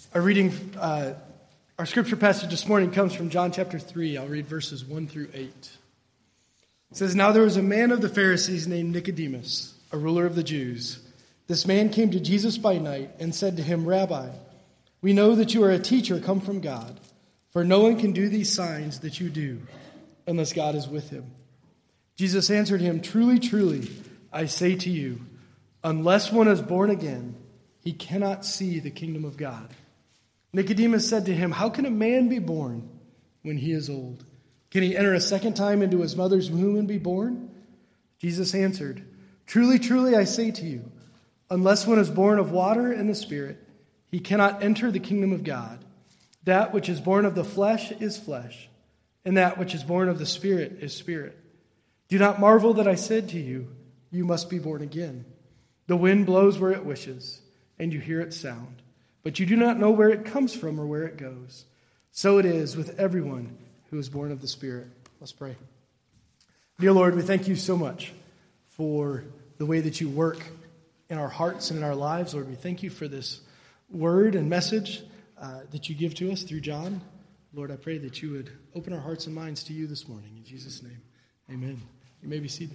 Our scripture passage this morning comes from John chapter 3. I'll read verses 1 through 8. It says, "Now there was a man of the Pharisees named Nicodemus, a ruler of the Jews. This man came to Jesus by night and said to him, 'Rabbi, we know that you are a teacher come from God, for no one can do these signs that you do unless God is with him.' Jesus answered him, 'Truly, truly, I say to you, unless one is born again, he cannot see the kingdom of God.' Nicodemus said to him, 'How can a man be born when he is old? Can he enter a second time into his mother's womb and be born?' Jesus answered, 'Truly, truly, I say to you, unless one is born of water and the Spirit, he cannot enter the kingdom of God. That which is born of the flesh is flesh, and that which is born of the Spirit is spirit. Do not marvel that I said to you, you must be born again. The wind blows where it wishes, and you hear its sound, but you do not know where it comes from or where it goes. So it is with everyone who is born of the Spirit.'" Let's pray. Dear Lord, we thank you so much for the way that you work in our hearts and in our lives. Lord, we thank you for this word and message that you give to us through John. Lord, I pray that you would open our hearts and minds to you this morning. In Jesus' name, amen. You may be seated.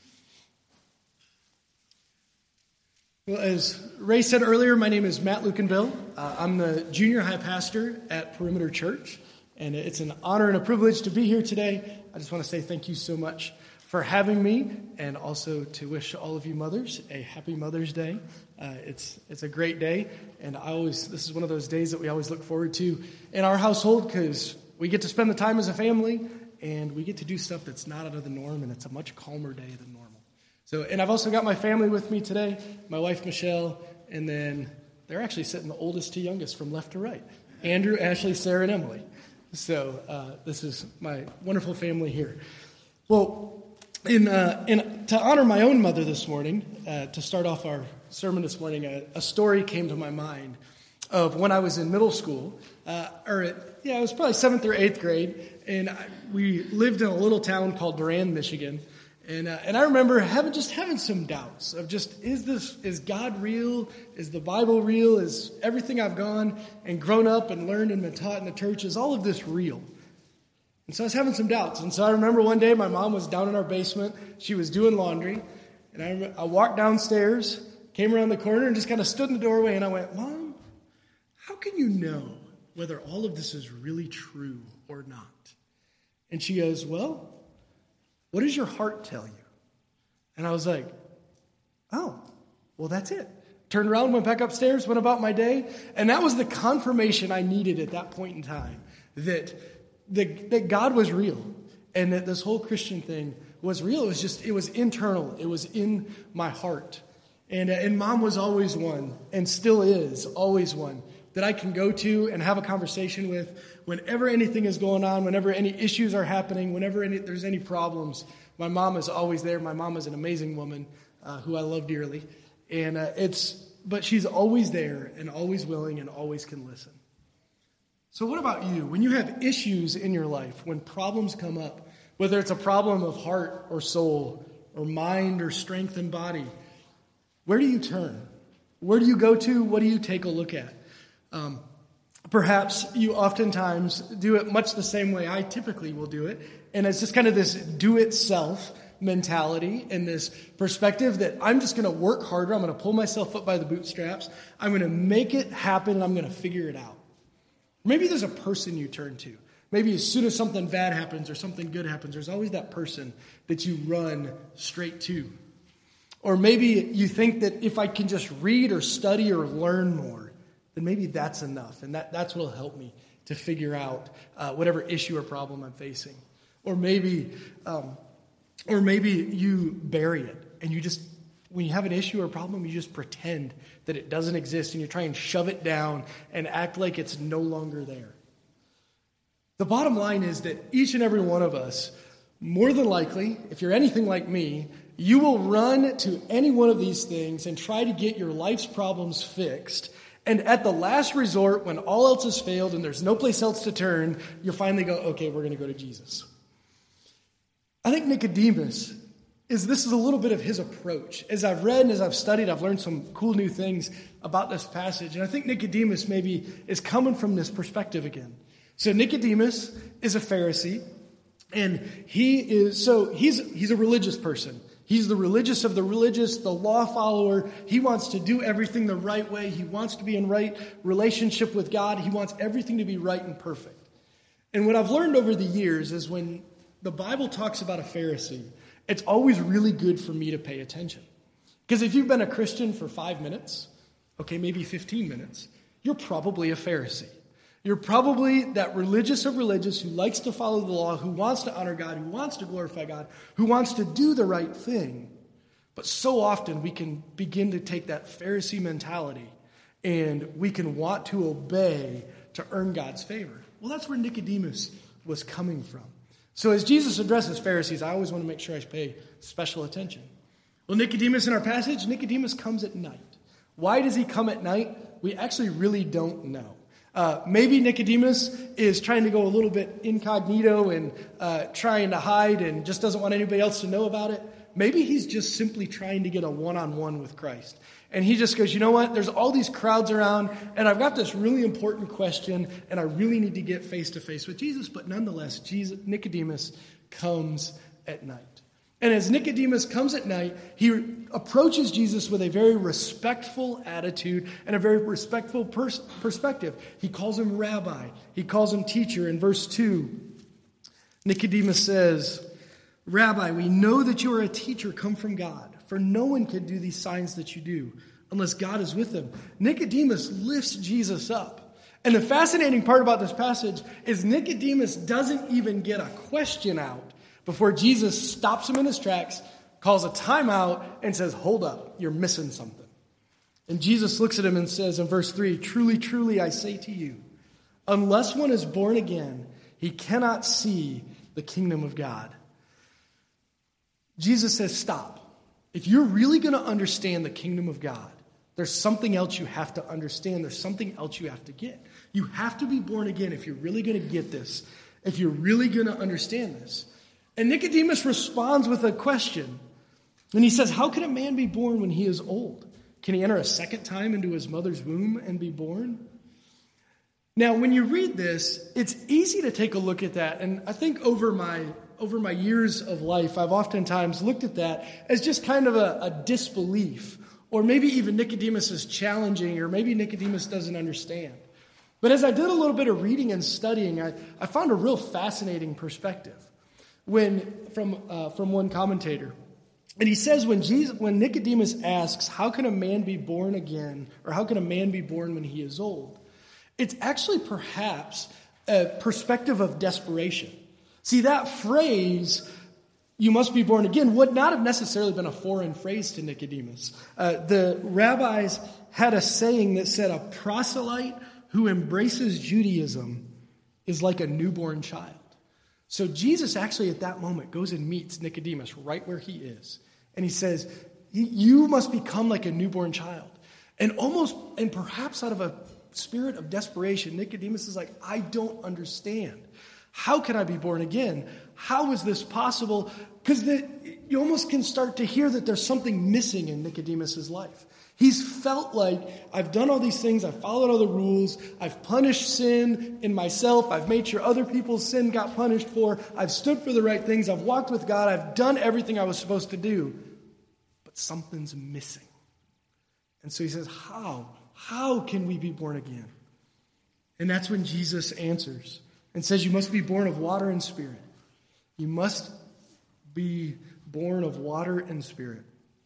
Well, as Ray said earlier, my name is Matt Lucanville. I'm the junior high pastor at Perimeter Church, and it's an honor and a privilege to be here today. I just want to say thank you so much for having me, and also to wish all of you mothers a happy Mother's Day. It's a great day, and this is one of those days that we always look forward to in our household because we get to spend the time as a family, and we get to do stuff that's not out of the norm, and it's a much calmer day than normal. And I've also got my family with me today, my wife, Michelle, and then they're actually sitting the oldest to youngest from left to right, Andrew, Ashley, Sarah, and Emily. So this is my wonderful family here. Well, to honor my own mother this morning, to start off our sermon this morning, a story came to my mind of when I was in middle school, it was probably 7th or 8th grade, and we lived in a little town called Durand, Michigan. And I remember having some doubts of is God real? Is the Bible real? Is everything I've gone and grown up and learned and been taught in the church, is all of this real? And so I was having some doubts. And so I remember one day my mom was down in our basement. She was doing laundry. And I walked downstairs, came around the corner, and just kind of stood in the doorway. And I went, "Mom, how can you know whether all of this is really true or not?" And she goes, "Well, what does your heart tell you?" And I was like, "Oh, well, that's it." Turned around, went back upstairs, went about my day. And that was the confirmation I needed at that point in time, that God was real and that this whole Christian thing was real. It was internal. It was in my heart. And Mom was always one, and still is always one, that I can go to and have a conversation with whenever anything is going on, whenever any issues are happening, whenever there's any problems. My mom is always there. My mom is an amazing woman who I love dearly. But she's always there and always willing and always can listen. So what about you? When you have issues in your life, when problems come up, whether it's a problem of heart or soul or mind or strength and body, where do you turn? Where do you go to? What do you take a look at? Perhaps you oftentimes do it much the same way I typically will do it, and it's just kind of this do-it-self mentality and this perspective that I'm just going to work harder, I'm going to pull myself up by the bootstraps, I'm going to make it happen, and I'm going to figure it out. Maybe there's a person you turn to. Maybe as soon as something bad happens or something good happens, there's always that person that you run straight to. Or maybe you think that if I can just read or study or learn more, then maybe that's enough, and that's what will help me to figure out whatever issue or problem I'm facing. Or maybe you bury it, and you just, when you have an issue or problem, you just pretend that it doesn't exist, and you try and shove it down and act like it's no longer there. The bottom line is that each and every one of us, more than likely, if you're anything like me, you will run to any one of these things and try to get your life's problems fixed. And at the last resort, when all else has failed and there's no place else to turn, you'll finally go, okay, we're going to go to Jesus. I think Nicodemus is this is a little bit of his approach. As I've read and as I've studied, I've learned some cool new things about this passage. And I think Nicodemus maybe is coming from this perspective again. So Nicodemus is a Pharisee, and he's a religious person. He's the religious of the religious, the law follower. He wants to do everything the right way. He wants to be in right relationship with God. He wants everything to be right and perfect. And what I've learned over the years is when the Bible talks about a Pharisee, it's always really good for me to pay attention. Because if you've been a Christian for 5 minutes, okay, maybe 15 minutes, you're probably a Pharisee. You're probably that religious of religious who likes to follow the law, who wants to honor God, who wants to glorify God, who wants to do the right thing. But so often we can begin to take that Pharisee mentality and we can want to obey to earn God's favor. Well, that's where Nicodemus was coming from. So as Jesus addresses Pharisees, I always want to make sure I pay special attention. Well, Nicodemus in our passage, Nicodemus comes at night. Why does he come at night? We actually really don't know. Maybe Nicodemus is trying to go a little bit incognito and trying to hide and just doesn't want anybody else to know about it. Maybe he's just simply trying to get a one-on-one with Christ. And he just goes, you know what? There's all these crowds around, and I've got this really important question, and I really need to get face-to-face with Jesus. But nonetheless, Nicodemus comes at night. And as Nicodemus comes at night, he approaches Jesus with a very respectful attitude and a very respectful perspective. He calls him rabbi. He calls him teacher. In verse 2, Nicodemus says, Rabbi, we know that you are a teacher come from God, for no one can do these signs that you do unless God is with them. Nicodemus lifts Jesus up. And the fascinating part about this passage is Nicodemus doesn't even get a question out before Jesus stops him in his tracks, calls a timeout, and says, hold up, you're missing something. And Jesus looks at him and says in verse 3, truly, truly, I say to you, unless one is born again, he cannot see the kingdom of God. Jesus says, stop. If you're really going to understand the kingdom of God, there's something else you have to understand. There's something else you have to get. You have to be born again if you're really going to get this, if you're really going to understand this. And Nicodemus responds with a question. And he says, how can a man be born when he is old? Can he enter a second time into his mother's womb and be born? Now, when you read this, it's easy to take a look at that. And I think over my years of life, I've oftentimes looked at that as just kind of a disbelief. Or maybe even Nicodemus is challenging, or maybe Nicodemus doesn't understand. But as I did a little bit of reading and studying, I found a real fascinating perspective from one commentator. And he says when Nicodemus asks, how can a man be born again, or how can a man be born when he is old? It's actually perhaps a perspective of desperation. See, that phrase, you must be born again, would not have necessarily been a foreign phrase to Nicodemus. The rabbis had a saying that said a proselyte who embraces Judaism is like a newborn child. So Jesus actually at that moment goes and meets Nicodemus right where he is. And he says, you must become like a newborn child. And perhaps out of a spirit of desperation, Nicodemus is like, I don't understand. How can I be born again? How is this possible? Because you almost can start to hear that there's something missing in Nicodemus's life. He's felt like, I've done all these things, I've followed all the rules, I've punished sin in myself, I've made sure other people's sin got punished for, I've stood for the right things, I've walked with God, I've done everything I was supposed to do, but something's missing. And so he says, how? How can we be born again? And that's when Jesus answers and says, you must be born of water and spirit. You must be born of water and spirit.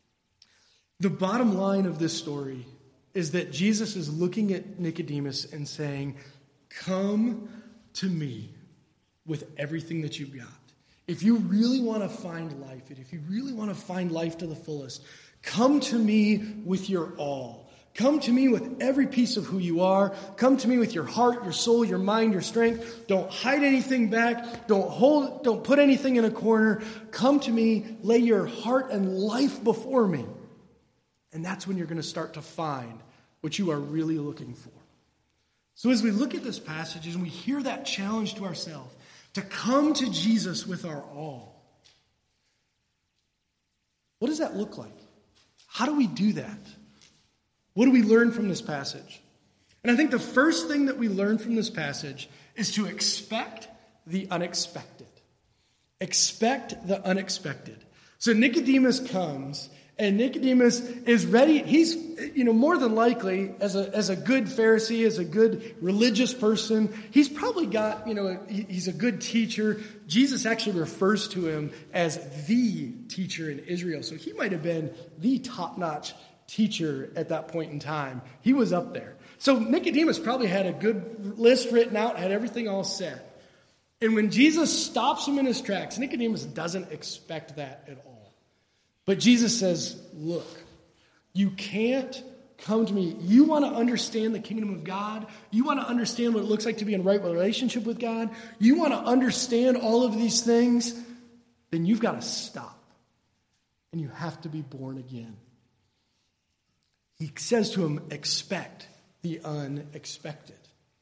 The bottom line of this story is that Jesus is looking at Nicodemus and saying, come to me with everything that you've got. If you really want to find life, and if you really want to find life to the fullest, come to me with your all. Come to me with every piece of who you are. Come to me with your heart, your soul, your mind, your strength. Don't hide anything back. Don't put anything in a corner. Come to me, lay your heart and life before me. And that's when you're going to start to find what you are really looking for. So as we look at this passage and we hear that challenge to ourselves to come to Jesus with our all, What does that look like? How do we do that? What do we learn from this passage? And I think the first thing that we learn from this passage is to expect the unexpected. Expect the unexpected. So Nicodemus comes, and Nicodemus is ready. He's, more than likely, as a good Pharisee, as a good religious person, he's probably got, he's a good teacher. Jesus actually refers to him as the teacher in Israel. So he might have been the top-notch teacher at that point in time. He was up there. So Nicodemus probably had a good list written out, had everything all set. And when Jesus stops him in his tracks, Nicodemus doesn't expect that at all. But Jesus says, look, you can't come to me. You want to understand the kingdom of God? You want to understand what it looks like to be in right relationship with God? You want to understand all of these things? Then you've got to stop. And you have to be born again. He says to him, expect the unexpected.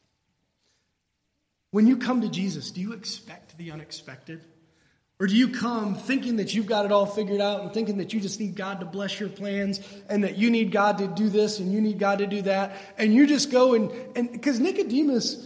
When you come to Jesus, do you expect the unexpected? Or do you come thinking that you've got it all figured out and thinking that you just need God to bless your plans and that you need God to do this and you need God to do that? And you just go and because Nicodemus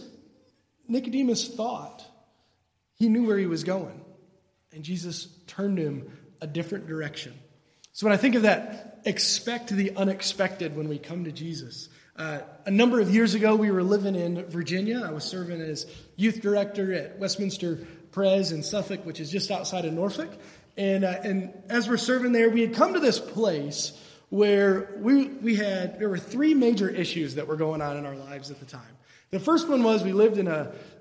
thought he knew where he was going. And Jesus turned him a different direction. So when I think of that, expect the unexpected when we come to Jesus. A number of years ago, we were living in Virginia. I was serving as youth director at Westminster Pres in Suffolk, which is just outside of Norfolk. And as we're serving there, we had come to this place where there were three major issues that were going on in our lives at the time. The first one was we lived in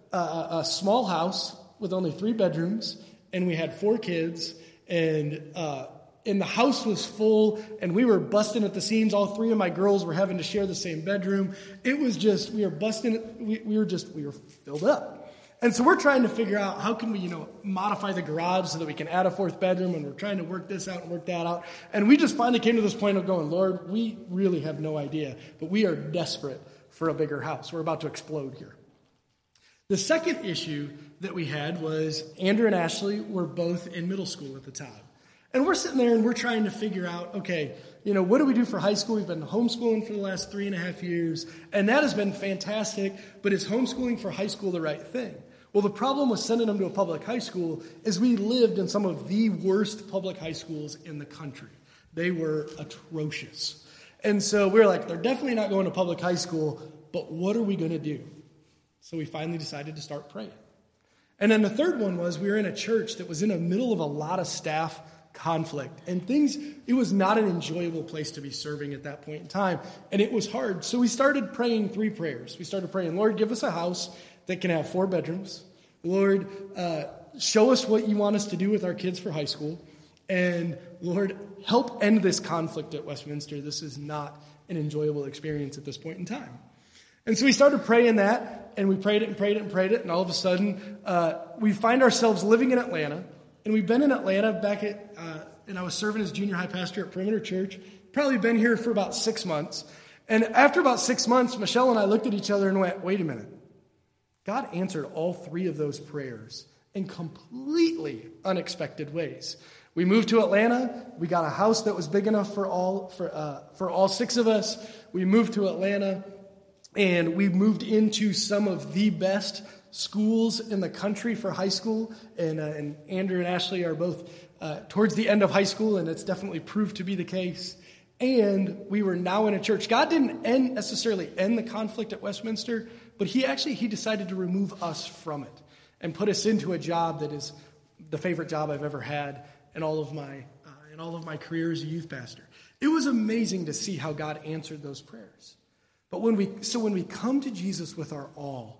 a small house with only 3 bedrooms, and we had 4 kids, and the house was full, and we were busting at the seams. All 3 of my girls were having to share the same bedroom. It was just, we were busting, we were filled up. And so we're trying to figure out how can we, modify the garage so that we can add a 4th bedroom, and we're trying to work this out and work that out. And we just finally came to this point of going, Lord, we really have no idea, but we are desperate for a bigger house. We're about to explode here. The second issue that we had was Andrew and Ashley were both in middle school at the time. And we're sitting there and we're trying to figure out, okay, what do we do for high school? We've been homeschooling for the last 3.5 years, and that has been fantastic, but is homeschooling for high school the right thing? Well, the problem with sending them to a public high school is we lived in some of the worst public high schools in the country. They were atrocious. And so we were like, they're definitely not going to public high school, but what are we going to do? So we finally decided to start praying. And then the third one was we were in a church that was in the middle of a lot of staff conflict and it was not an enjoyable place to be serving at that point in time. And it was hard. So we started praying 3 prayers. We started praying, Lord, give us a house that can have 4 bedrooms. Lord, show us what you want us to do with our kids for high school. And Lord, help end this conflict at Westminster. This is not an enjoyable experience at this point in time. And so we started praying that, and we prayed it and prayed it and prayed it. And all of a sudden, we find ourselves living in Atlanta. And we've been in Atlanta and I was serving as junior high pastor at Perimeter Church. Probably been here for about 6 months. And after about 6 months, Michelle and I looked at each other and went, wait a minute. God answered all 3 of those prayers in completely unexpected ways. We moved to Atlanta. We got a house that was big enough for all 6 of us. We moved to Atlanta, and we moved into some of the best schools in the country for high school, and Andrew and Ashley are both towards the end of high school, and it's definitely proved to be the case. And we were now in a church. God didn't necessarily end the conflict at Westminster, but he decided to remove us from it and put us into a job that is the favorite job I've ever had in all of my career as a youth pastor. It was amazing to see how God answered those prayers. But when we come to Jesus with our all,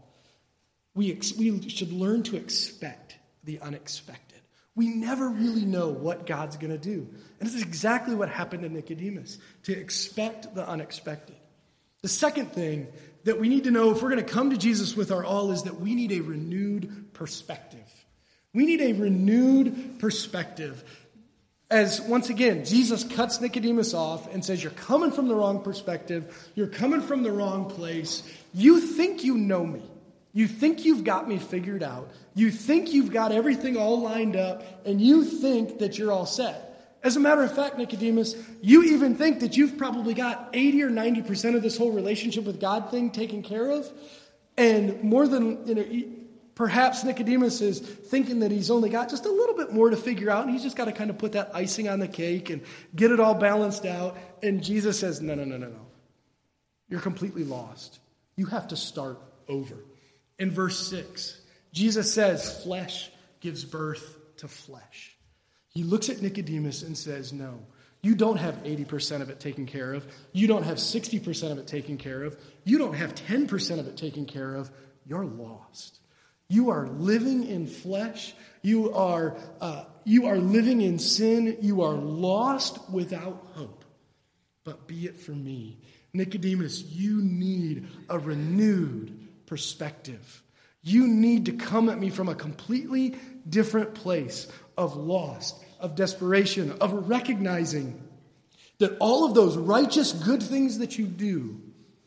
we should learn to expect the unexpected. We never really know what God's going to do. And this is exactly what happened to Nicodemus, to expect the unexpected. The second thing that we need to know if we're going to come to Jesus with our all is that we need a renewed perspective. We need a renewed perspective. As, once again, Jesus cuts Nicodemus off and says, you're coming from the wrong perspective. You're coming from the wrong place. You think you know me. You think you've got me figured out. You think you've got everything all lined up, and you think that you're all set. As a matter of fact, Nicodemus, you even think that you've probably got 80 or 90% of this whole relationship with God thing taken care of. And more than, perhaps Nicodemus is thinking that he's only got just a little bit more to figure out, and he's just got to kind of put that icing on the cake and get it all balanced out. And Jesus says, no. You're completely lost. You have to start over. In verse 6, Jesus says, flesh gives birth to flesh. He looks at Nicodemus and says, no, you don't have 80% of it taken care of. You don't have 60% of it taken care of. You don't have 10% of it taken care of. You're lost. You are living in flesh. You are living in sin. You are lost without hope. But be it for me. Nicodemus, you need a renewed perspective. You need to come at me from a completely different place of lost, of desperation, of recognizing that all of those righteous good things that you do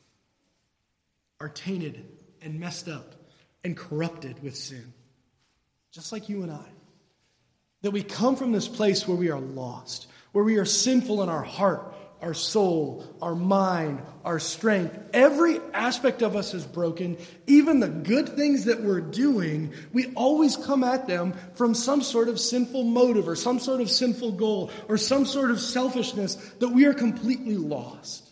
are tainted and messed up and corrupted with sin. Just like you and I. That we come from this place where we are lost, where we are sinful in our heart, our soul, our mind, our strength. Every aspect of us is broken. Even the good things that we're doing, we always come at them from some sort of sinful motive or some sort of sinful goal or some sort of selfishness that we are completely lost.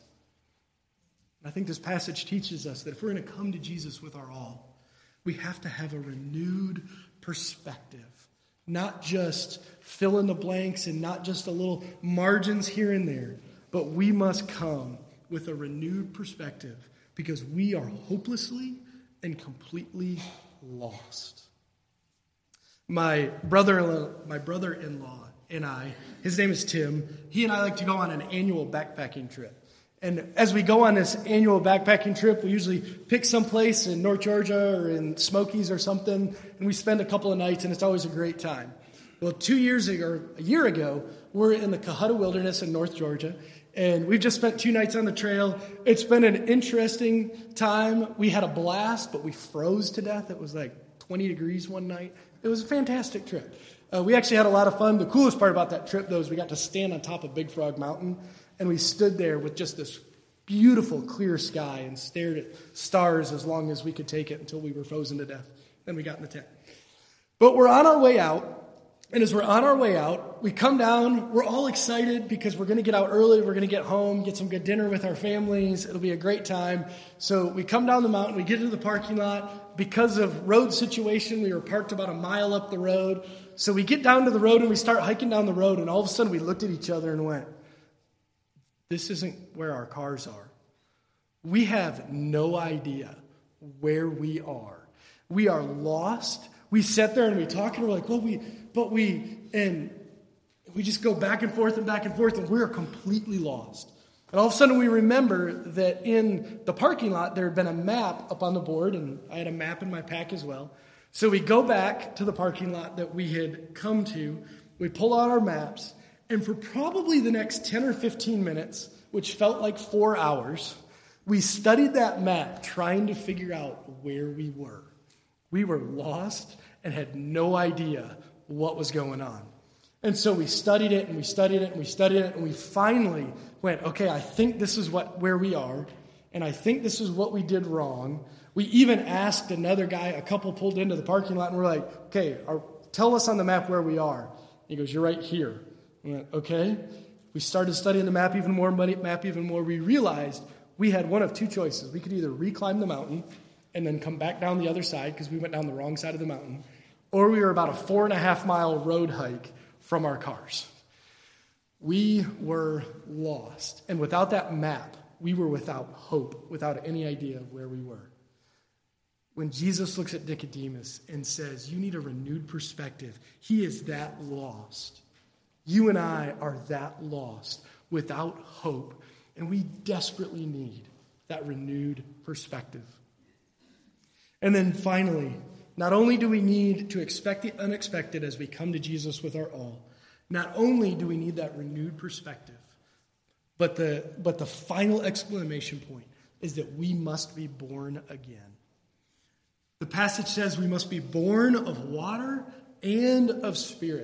I think this passage teaches us that if we're going to come to Jesus with our all, we have to have a renewed perspective. Not just fill in the blanks and not just a little margins here and there. But we must come with a renewed perspective because we are hopelessly and completely lost. My brother-in-law and I, his name is Tim, he and I like to go on an annual backpacking trip. And as we go on this annual backpacking trip, we usually pick some place in North Georgia or in Smokies or something, and we spend a couple of nights, and it's always a great time. Well, a year ago, we're in the Cohutta Wilderness in North Georgia, and we've just spent 2 nights on the trail. It's been an interesting time. We had a blast, but we froze to death. It was like 20 degrees one night. It was a fantastic trip. We actually had a lot of fun. The coolest part about that trip, though, is we got to stand on top of Big Frog Mountain, and we stood there with just this beautiful, clear sky and stared at stars as long as we could take it until we were frozen to death. Then we got in the tent. But we're on our way out. And as we're on our way out, we come down, we're all excited because we're going to get out early, we're going to get home, get some good dinner with our families, it'll be a great time. So we come down the mountain, we get into the parking lot. Because of road situation, we were parked about a mile up the road. So we get down to the road and we start hiking down the road, and all of a sudden we looked at each other and went, this isn't where our cars are. We have no idea where we are. We are lost. We sat there and we talked and we're like, we just go back and forth, and we're completely lost. And all of a sudden we remember that in the parking lot there had been a map up on the board, and I had a map in my pack as well. So we go back to the parking lot that we had come to, we pull out our maps, and for probably the next 10 or 15 minutes, which felt like 4 hours, we studied that map trying to figure out where we were. We were lost and had no idea what was going on. And so we studied it, and we studied it, and we studied it, and we finally went, okay, I think this is where we are, and I think this is what we did wrong. We even asked another guy, a couple pulled into the parking lot, and we're like, okay, tell us on the map where we are. He goes, you're right here. We went, okay. We started studying the map even more. We realized we had one of 2 choices. We could either reclimb the mountain and then come back down the other side because we went down the wrong side of the mountain, or we were about a 4.5-mile road hike from our cars. We were lost. And without that map, we were without hope, without any idea of where we were. When Jesus looks at Nicodemus and says, you need a renewed perspective, he is that lost. You and I are that lost, without hope, and we desperately need that renewed perspective. And then finally, not only do we need to expect the unexpected as we come to Jesus with our all, not only do we need that renewed perspective, but the final exclamation point is that we must be born again. The passage says we must be born of water and of spirit.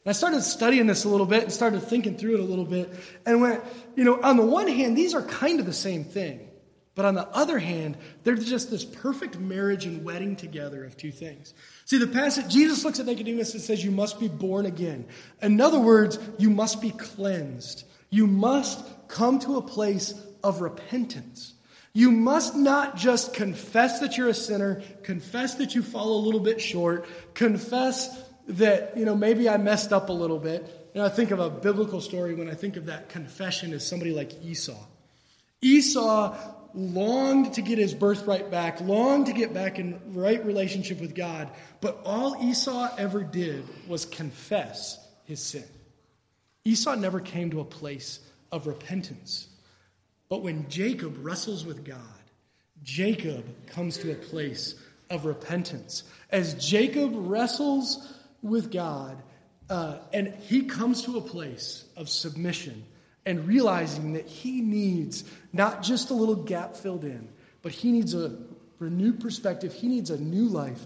And I started studying this a little bit and started thinking through it a little bit and went, on the one hand, these are kind of the same thing. But on the other hand, they're just this perfect marriage and wedding together of two things. See, the passage, Jesus looks at Nicodemus and says, you must be born again. In other words, you must be cleansed. You must come to a place of repentance. You must not just confess that you're a sinner, confess that you fall a little bit short, confess that, maybe I messed up a little bit. I think of a biblical story when I think of that confession as somebody like Esau. Esau longed to get his birthright back, longed to get back in right relationship with God, but all Esau ever did was confess his sin. Esau never came to a place of repentance. But when Jacob wrestles with God, Jacob comes to a place of repentance. As Jacob wrestles with God, and he comes to a place of submission and realizing that he needs not just a little gap filled in, but he needs a renewed perspective. He needs a new life.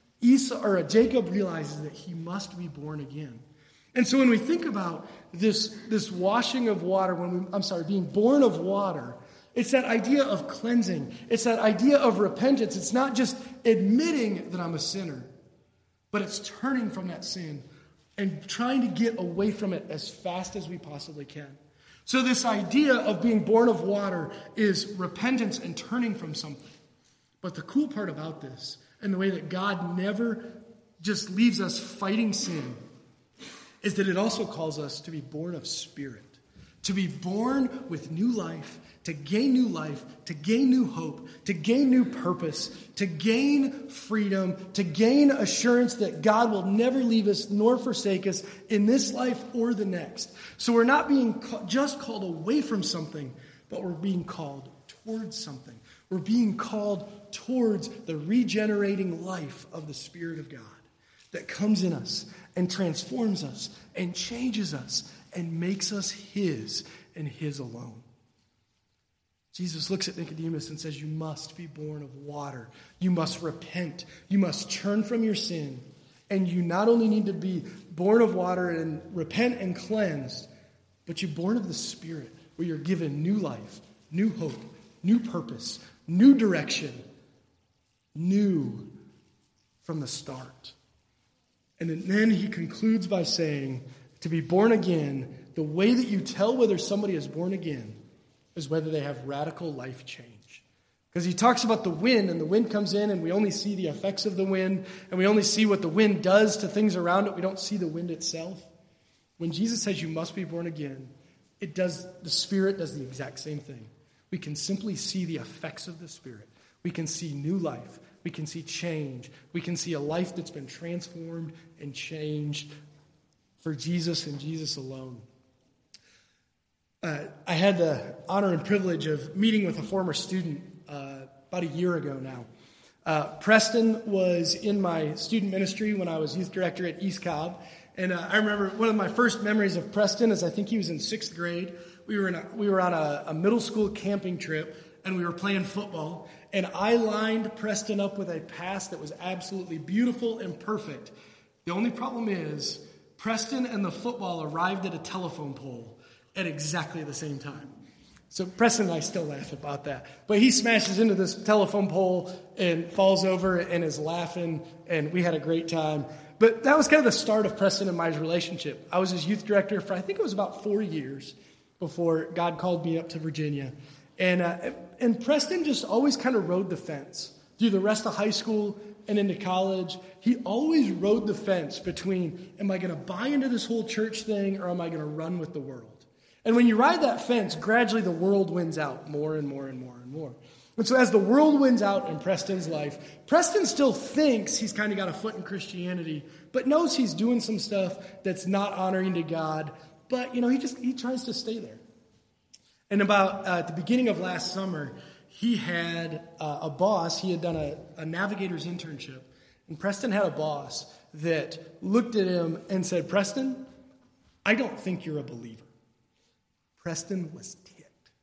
Jacob realizes that he must be born again. And so when we think about this washing of water, being born of water, it's that idea of cleansing. It's that idea of repentance. It's not just admitting that I'm a sinner, but it's turning from that sin and trying to get away from it as fast as we possibly can. So this idea of being born of water is repentance and turning from something. But the cool part about this, and the way that God never just leaves us fighting sin, is that it also calls us to be born of spirit, to be born with new life, to gain new hope, to gain new purpose, to gain freedom, to gain assurance that God will never leave us nor forsake us in this life or the next. So we're not being just called away from something, but we're being called towards something. We're being called towards the regenerating life of the Spirit of God that comes in us and transforms us and changes us and makes us His and His alone. Jesus looks at Nicodemus and says, you must be born of water. You must repent. You must turn from your sin. And you not only need to be born of water and repent and cleansed, but you're born of the Spirit, where you're given new life, new hope, new purpose, new direction, new from the start. And then he concludes by saying, to be born again, the way that you tell whether somebody is born again is whether they have radical life change. Because he talks about the wind, and the wind comes in, and we only see the effects of the wind, and we only see what the wind does to things around it. We don't see the wind itself. When Jesus says you must be born again, the Spirit does the exact same thing. We can simply see the effects of the Spirit. We can see new life. We can see change. We can see a life that's been transformed and changed for Jesus and Jesus alone. I had the honor and privilege of meeting with a former student about a year ago now. Preston was in my student ministry when I was youth director at East Cobb. And I remember one of my first memories of Preston is I think he was in 6th grade. We were on a middle school camping trip, and we were playing football. And I lined Preston up with a pass that was absolutely beautiful and perfect. The only problem is Preston and the football arrived at a telephone pole at exactly the same time. So Preston and I still laugh about that. But he smashes into this telephone pole and falls over and is laughing, and we had a great time. But that was kind of the start of Preston and my relationship. I was his youth director for, I think it was about 4 years before God called me up to Virginia. And Preston just always kind of rode the fence through the rest of high school and into college. He always rode the fence between, am I going to buy into this whole church thing, or am I going to run with the world? And when you ride that fence, gradually the world wins out more and more and more and more. And so as the world wins out in Preston's life, Preston still thinks he's kind of got a foot in Christianity, but knows he's doing some stuff that's not honoring to God. But, he tries to stay there. And about at the beginning of last summer, he had a boss. He had done a navigator's internship. And Preston had a boss that looked at him and said, Preston, I don't think you're a believer. Preston was ticked.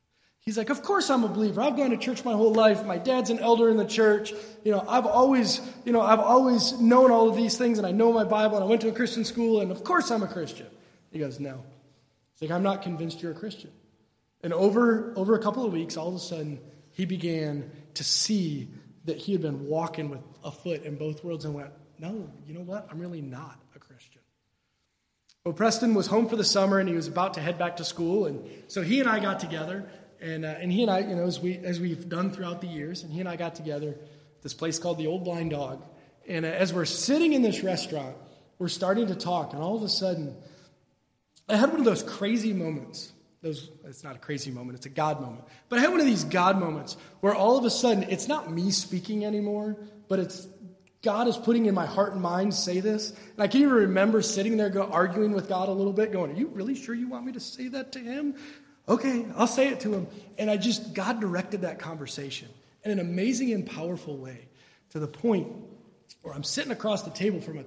He's like, of course I'm a believer. I've gone to church my whole life. My dad's an elder in the church. I've always known all of these things, and I know my Bible, and I went to a Christian school, and of course I'm a Christian. He goes, no. He's like, I'm not convinced you're a Christian. And over a couple of weeks, all of a sudden, he began to see that he had been walking with a foot in both worlds and went, no, you know what? I'm really not a Christian. Well, Preston was home for the summer, and he was about to head back to school, and so he and I got together. And he and I, as we've done throughout the years, and he and I got together at this place called the Old Blind Dog. And as we're sitting in this restaurant, we're starting to talk, and all of a sudden, I had one of those crazy moments. It's not a crazy moment, it's a God moment. But I had one of these God moments where all of a sudden, it's not me speaking anymore, but it's God is putting in my heart and mind to say this. And I can even remember sitting there arguing with God a little bit, going, are you really sure you want me to say that to him? Okay, I'll say it to him. And God directed that conversation in an amazing and powerful way, to the point where I'm sitting across the table from a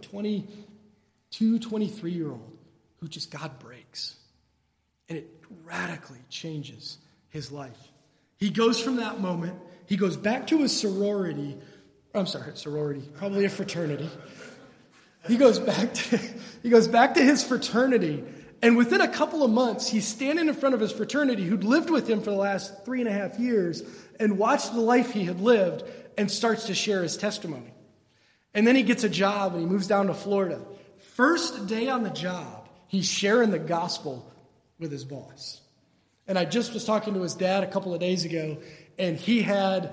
22, 23-year-old who just God breaks. And it radically changes his life. He goes from that moment, he goes back to his sorority, probably a fraternity. He goes back to his fraternity. And within a couple of months, he's standing in front of his fraternity who'd lived with him for the last 3.5 years and watched the life he had lived and starts to share his testimony. And then he gets a job and he moves down to Florida. First day on the job, he's sharing the gospel with his boss. And I just was talking to his dad a couple of days ago, and he had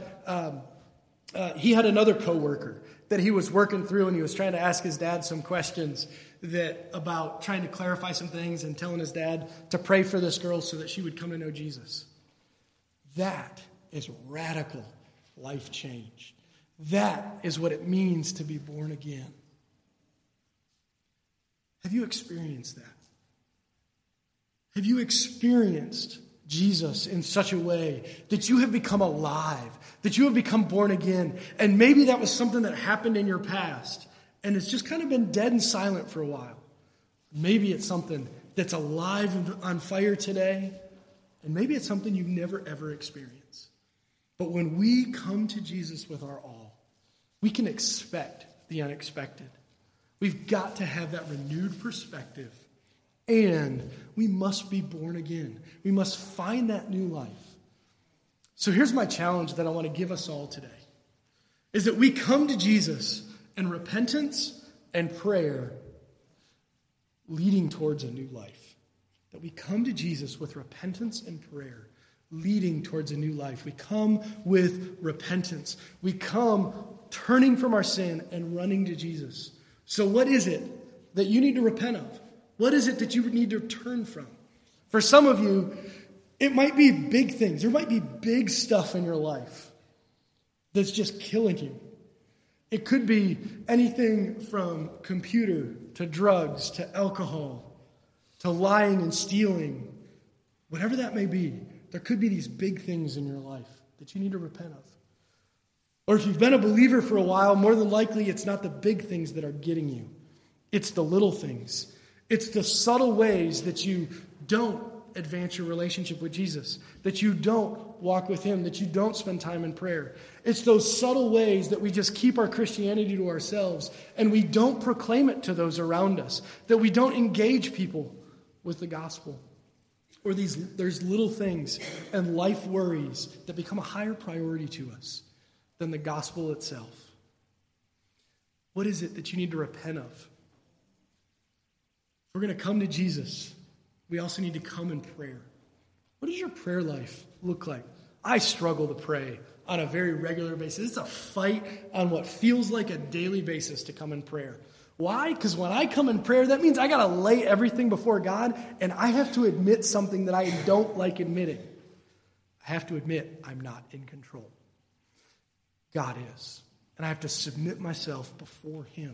another coworker that he was working through, and he was trying to ask his dad some questions about trying to clarify some things and telling his dad to pray for this girl so that she would come to know Jesus. That is radical life change. That is what it means to be born again. Have you experienced that? Have you experienced Jesus in such a way that you have become alive, that you have become born again? And maybe that was something that happened in your past, and it's just kind of been dead and silent for a while. Maybe it's something that's alive and on fire today, and maybe it's something you've never, ever experienced. But when we come to Jesus with our all, we can expect the unexpected. We've got to have that renewed perspective, and we must be born again. We must find that new life. So here's my challenge that I want to give us all today, is that we come to Jesus in repentance and prayer, leading towards a new life. That we come to Jesus with repentance and prayer, leading towards a new life. We come with repentance. We come turning from our sin and running to Jesus. So what is it that you need to repent of? What is it that you need to turn from? For some of you, it might be big things. There might be big stuff in your life that's just killing you. It could be anything from computer to drugs to alcohol to lying and stealing. Whatever that may be, there could be these big things in your life that you need to repent of. Or if you've been a believer for a while, more than likely it's not the big things that are getting you. It's the little things. It's the subtle ways that you don't advance your relationship with Jesus, that you don't walk with him, that you don't spend time in prayer. It's those subtle ways that we just keep our Christianity to ourselves and we don't proclaim it to those around us, that we don't engage people with the gospel. Or there's little things and life worries that become a higher priority to us than the gospel itself. What is it that you need to repent of? If we're going to come to Jesus, we also need to come in prayer. What does your prayer life look like? I struggle to pray on a very regular basis. It's a fight on what feels like a daily basis to come in prayer. Why? Because when I come in prayer, that means I got to lay everything before God, and I have to admit something that I don't like admitting. I have to admit I'm not in control. God is. And I have to submit myself before him.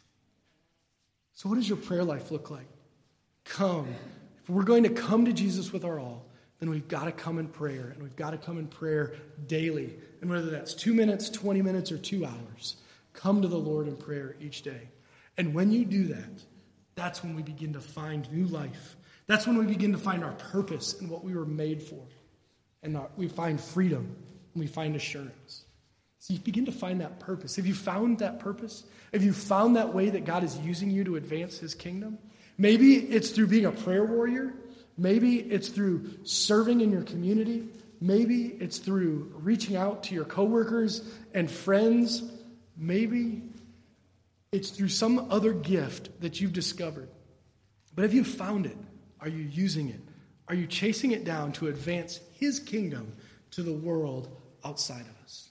So what does your prayer life look like? Come. If we're going to come to Jesus with our all, then we've got to come in prayer, and we've got to come in prayer daily. And whether that's 2 minutes, 20 minutes, or 2 hours, come to the Lord in prayer each day. And when you do that, that's when we begin to find new life. That's when we begin to find our purpose and what we were made for. and we find freedom, and we find assurance. So you begin to find that purpose. Have you found that purpose? Have you found that way that God is using you to advance his kingdom? Maybe it's through being a prayer warrior. Maybe it's through serving in your community. Maybe it's through reaching out to your coworkers and friends. Maybe it's through some other gift that you've discovered. But have you found it? Are you using it? Are you chasing it down to advance his kingdom to the world outside of us?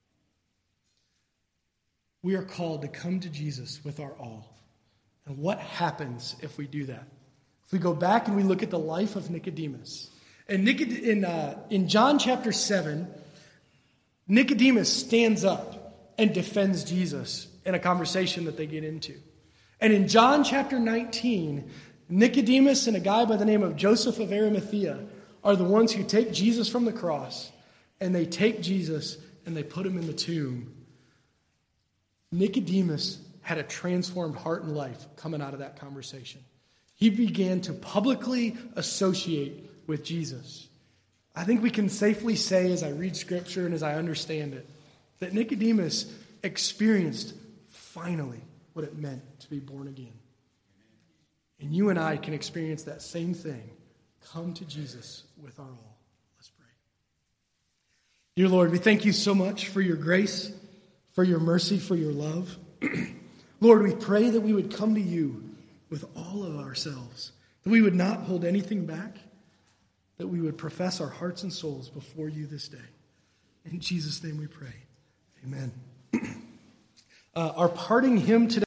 We are called to come to Jesus with our all. And what happens if we do that? If we go back and we look at the life of Nicodemus. And in John chapter 7, Nicodemus stands up and defends Jesus in a conversation that they get into. And in John chapter 19, Nicodemus and a guy by the name of Joseph of Arimathea are the ones who take Jesus from the cross, and they take Jesus and they put him in the tomb. Nicodemus had a transformed heart and life coming out of that conversation. He began to publicly associate with Jesus. I think we can safely say, as I read Scripture and as I understand it, that Nicodemus experienced finally what it meant to be born again. And you and I can experience that same thing. Come to Jesus with our all. Let's pray. Dear Lord, we thank you so much for your grace, for your mercy, for your love. Lord, we pray that we would come to you with all of ourselves, that we would not hold anything back, that we would profess our hearts and souls before you this day. In Jesus' name we pray. Amen. Our parting hymn today.